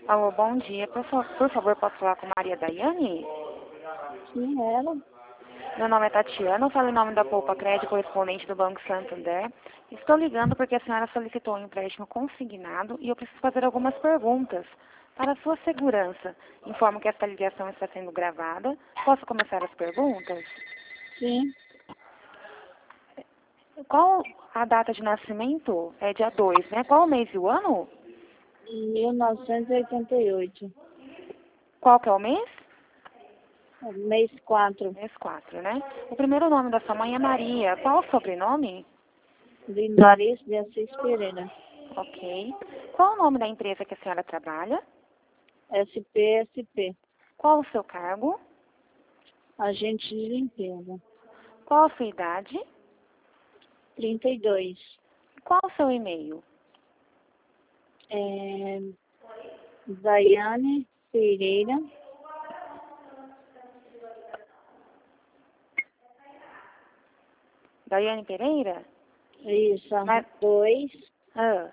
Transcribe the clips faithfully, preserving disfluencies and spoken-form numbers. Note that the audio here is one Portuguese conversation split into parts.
Alô, bom dia. Por, fa- por favor, posso falar com Maria Daiane? Sim, ela. Meu nome é Tatiana, eu falo em nome da Poupa Crédito, correspondente do Banco Santander. Estou ligando porque a senhora solicitou um empréstimo consignado e eu preciso fazer algumas perguntas para a sua segurança. Informo que esta ligação está sendo gravada. Posso começar as perguntas? Sim, Qual a data de nascimento? É dia dois, né? Qual o mês e o ano? em mil novecentos e oitenta e oito. Qual que é o mês? Mês quatro. Mês quatro, né? O primeiro nome da sua mãe é Maria. Qual o sobrenome? De Nariz de Assis Pereira. Ok. Qual o nome da empresa que a senhora trabalha? S P S P. Qual o seu cargo? Agente de limpeza. Qual a sua idade? trinta e dois. Qual o seu e-mail? É, Daiane Pereira. Daiane Pereira? Isso, Mas, dois, ah,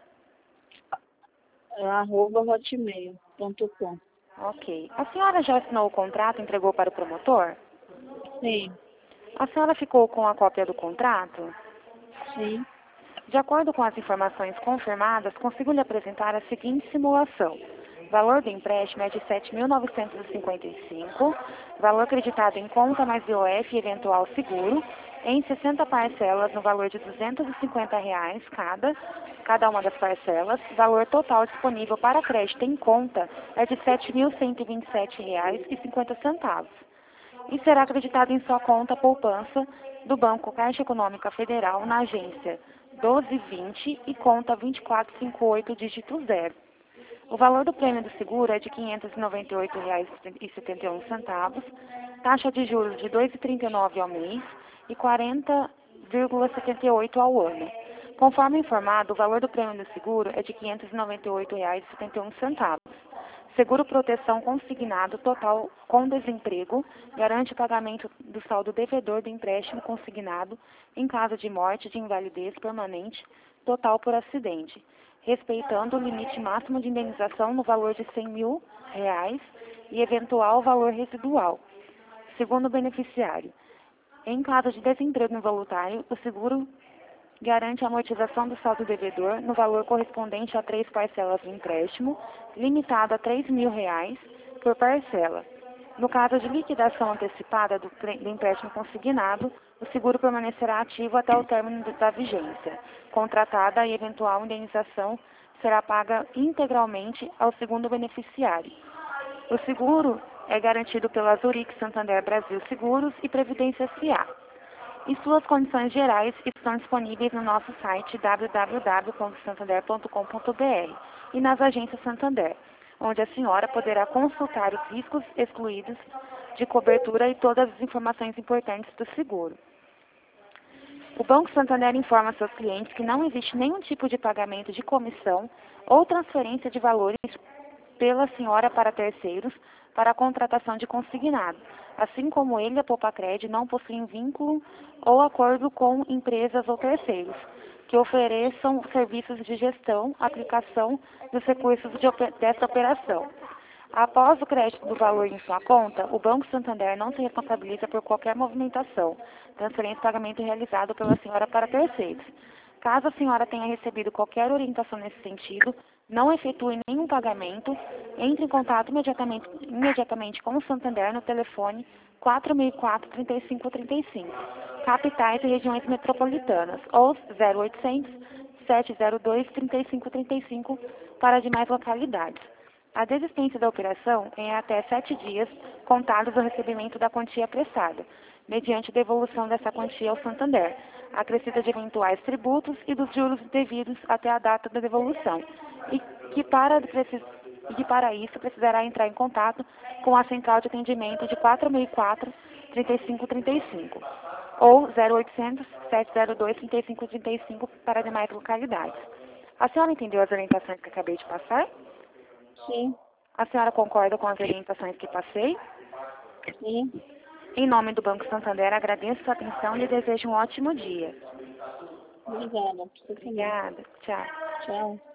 arroba hotmail ponto com. ok. A senhora já assinou o contrato e entregou para o promotor? Sim, A senhora ficou com a cópia do contrato? sim, De acordo com as informações confirmadas, consigo lhe apresentar a seguinte simulação. Valor do empréstimo é de sete mil novecentos e cinquenta e cinco, valor acreditado em conta mais I O F e eventual seguro, em sessenta parcelas no valor de duzentos e cinquenta reais cada, cada uma das parcelas. Valor total disponível para crédito em conta é de sete mil cento e vinte e sete reais e cinquenta centavos. E será acreditado em sua conta poupança do Banco Caixa Econômica Federal na agência doze vinte e conta vinte e quatro cinquenta e oito, dígito zero. O valor do prêmio do seguro é de quinhentos e noventa e oito reais e setenta e um centavos, taxa de juros de dois vírgula trinta e nove ao mês e quarenta vírgula setenta e oito ao ano. Conforme informado, o valor do prêmio do seguro é de quinhentos e noventa e oito reais e setenta e um centavos. Seguro proteção consignado total com desemprego garante o pagamento do saldo devedor do empréstimo consignado em caso de morte, de invalidez permanente total por acidente, respeitando o limite máximo de indenização no valor de cem mil reais e eventual valor residual. Segundo o beneficiário, em caso de desemprego involuntário, o seguro garante a amortização do saldo devedor no valor correspondente a três parcelas do empréstimo, limitado a três mil reais por parcela. No caso de liquidação antecipada do, do empréstimo consignado, o seguro permanecerá ativo até o término da vigência. Contratada e eventual indenização será paga integralmente ao segundo beneficiário. O seguro é garantido pela Zurich Santander Brasil Seguros e Previdência S A E suas condições gerais estão disponíveis no nosso site w w w ponto santander ponto com ponto b r e nas agências Santander, onde a senhora poderá consultar os riscos excluídos de cobertura e todas as informações importantes do seguro. O Banco Santander informa seus clientes que não existe nenhum tipo de pagamento de comissão ou transferência de valores pela senhora para terceiros para a contratação de consignado, assim como ele, a Popacred, não possuem vínculo ou acordo com empresas ou terceiros que ofereçam serviços de gestão, aplicação dos recursos de, desta operação. Após o crédito do valor em sua conta, o Banco Santander não se responsabiliza por qualquer movimentação, transferência e pagamento realizado pela senhora para terceiros. Caso a senhora tenha recebido qualquer orientação nesse sentido, não efetue nenhum pagamento, entre em contato imediatamente, imediatamente com o Santander no telefone quatro mil e quatro, trinta e cinco trinta e cinco, capitais e regiões metropolitanas, ou zero oitocentos, sete zero dois, trinta e cinco trinta e cinco para demais localidades. A desistência da operação é em até sete dias contados do recebimento da quantia prestada, mediante devolução dessa quantia ao Santander, acrescida de eventuais tributos e dos juros devidos até a data da devolução, e que para, e que para isso precisará entrar em contato com a central de atendimento de quatro mil e quatro, trinta e cinco trinta e cinco, ou zero oitocentos, sete zero dois, trinta e cinco trinta e cinco para demais localidades. A senhora entendeu as orientações que acabei de passar? sim, A senhora concorda com as orientações que passei? sim. Em nome do Banco Santander, agradeço sua atenção e lhe desejo um ótimo dia. Obrigada. Você também. Obrigada. Tchau. Tchau.